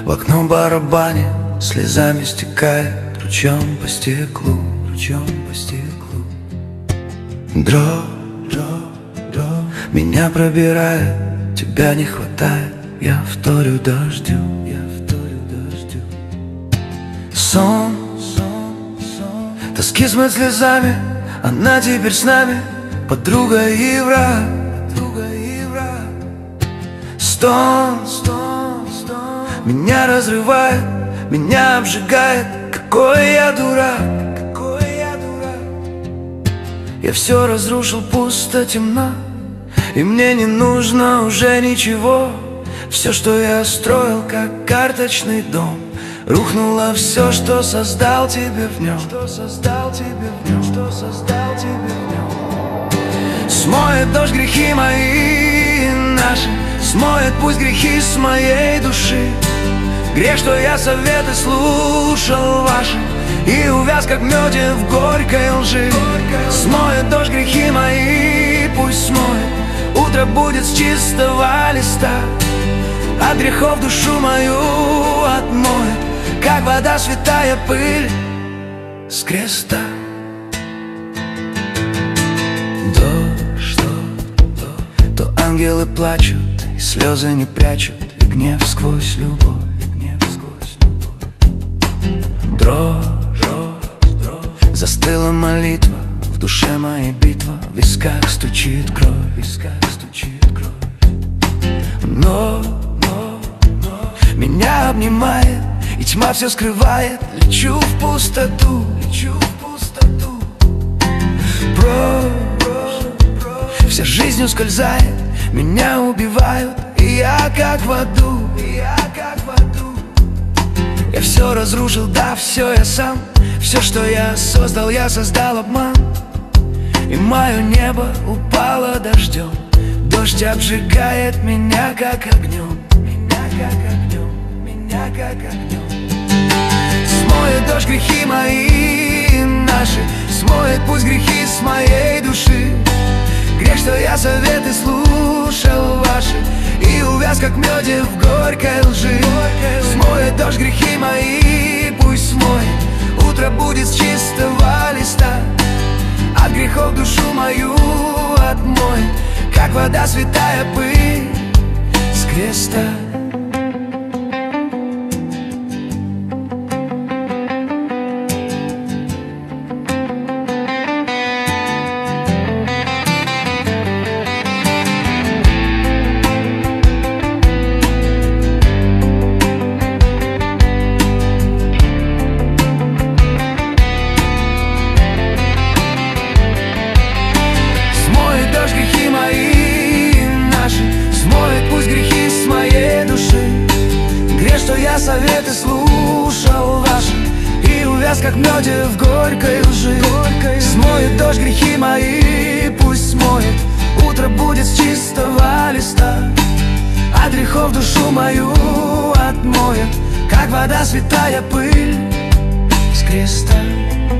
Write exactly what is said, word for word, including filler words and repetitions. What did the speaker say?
В окно барабане слезами стекает ручьем по стеклу, ручьем по стеклу. Дрожь, дрожь, дрожь меня пробирает, тебя не хватает. Я вторю дождю, я вторю дождю. Сон, сон, сон, тоски смыть слезами, она теперь с нами, подруга и враг, подруга и враг. Стон, стон, стон, меня разрывает, меня обжигает. Какой я дурак, какой я дурак. Я все разрушил, пусто, темно, и мне не нужно уже ничего. Все, что я строил, как карточный дом, рухнуло все, что создал тебе в нем, что создал тебе в нем, что создал тебе в нем. Смоет дождь грехи мои, наши, смоет пусть грехи с моей души. Грех, что я советы слушал ваши и увяз, как в меде, в горькой лжи. Смоет дождь грехи мои, пусть смоет. Утро будет с чистого листа, от грехов душу мою отмоет, как вода святая пыль с креста. Дождь, дождь, то ангелы плачут, и слезы не прячут, и гнев сквозь любовь, и гнев сквозь любовь. Дрожь, дрожь, дрожь, застыла молитва, в душе моей битва, в висках стучит кровь, в висках стучит кровь. Но меня обнимает, и тьма все скрывает. Лечу в пустоту, лечу в пустоту. Прочь, вся жизнь ускользает, меня убивают, и я как в аду, и я как в аду. Я все разрушил, да, все я сам. Все, что я создал, я создал обман. И мое небо упало дождем. Дождь обжигает меня как огнем, меня как огнем, меня как огнем. Смоет дождь грехи мои, наши, смоет пусть грехи с моей души. Грех, что я советы слушал ваши и увяз, как в меде, в горькой лжи. Смоет дождь грехи мои, пусть смоет. Утро будет с чистого листа, от грехов душу мою отмоет, как вода святая пыль с креста. Я советы слушал ваши и увяз, как в меде, в горькой лжи. Смоет дождь грехи мои, пусть смоет. Утро будет с чистого листа, от грехов душу мою отмоет, как вода святая пыль с креста.